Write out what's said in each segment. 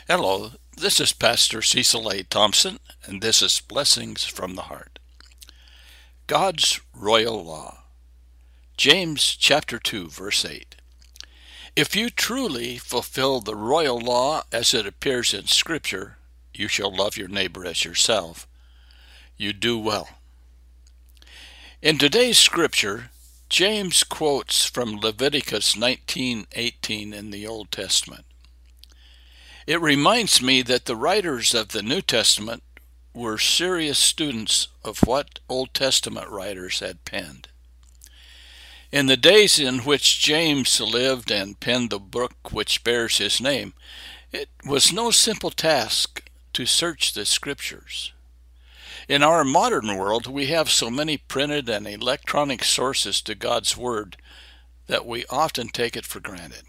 Hello, this is Pastor Cecil A. Thompson, and this is Blessings from the Heart. God's Royal Law. James chapter 2, verse 8. If you truly fulfill the royal law as it appears in Scripture, you shall love your neighbor as yourself. You do well. In today's Scripture, James quotes from Leviticus 19:18 in the Old Testament. It reminds me that the writers of the New Testament were serious students of what Old Testament writers had penned. In the days in which James lived and penned the book which bears his name, it was no simple task to search the Scriptures. In our modern world, we have so many printed and electronic sources to God's Word that we often take it for granted.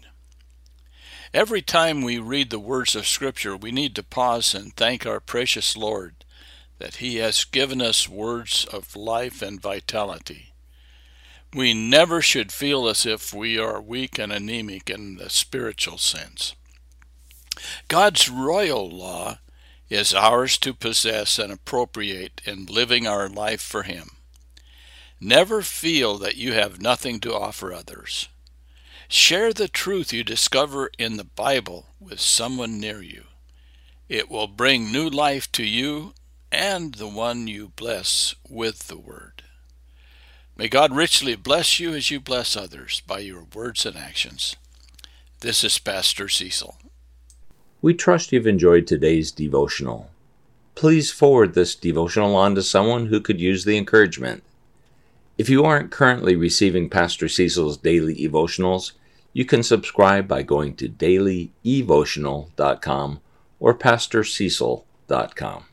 Every time we read the words of Scripture, we need to pause and thank our precious Lord that He has given us words of life and vitality. We never should feel as if we are weak and anemic in the spiritual sense. God's royal law is ours to possess and appropriate in living our life for Him. Never feel that you have nothing to offer others. Share the truth you discover in the Bible with someone near you. It will bring new life to you and the one you bless with the Word. May God richly bless you as you bless others by your words and actions. This is Pastor Cecil. We trust you've enjoyed today's devotional. Please forward this devotional on to someone who could use the encouragement. If you aren't currently receiving Pastor Cecil's daily devotionals, you can subscribe by going to dailyevotional.com or pastorcecil.com.